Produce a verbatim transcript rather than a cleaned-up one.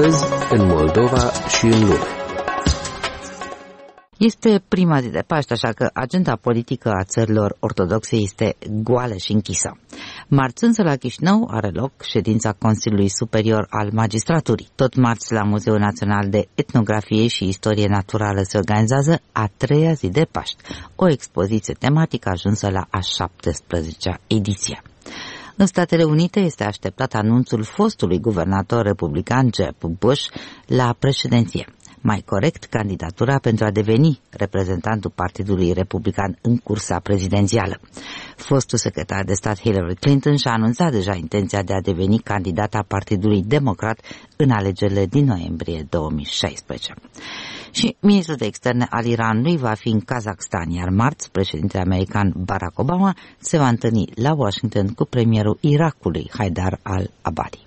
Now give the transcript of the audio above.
Astăzi, în Moldova și în lume. Este prima zi de Paște, așa că agenda politică a țărilor ortodoxe este goală și închisă. Marți însă la Chișinău are loc ședința Consiliului Superior al Magistraturii. Tot marți la Muzeul Național de Etnografie și Istorie Naturală se organizează a treia zi de Paște, o expoziție tematică ajunsă la a șaptesprezecea ediție. În Statele Unite este așteptat anunțul fostului guvernator republican Jeb Bush la președinție. Mai corect, candidatura pentru a deveni reprezentantul Partidului Republican în cursa prezidențială. Fostul secretar de stat Hillary Clinton și-a anunțat deja intenția de a deveni candidata Partidului Democrat în alegerile din noiembrie două mii șaisprezece. Și ministrul de externe al Iranului va fi în Kazakhstan, iar marți președintele american Barack Obama se va întâlni la Washington cu premierul Irakului Haidar al-Abadi.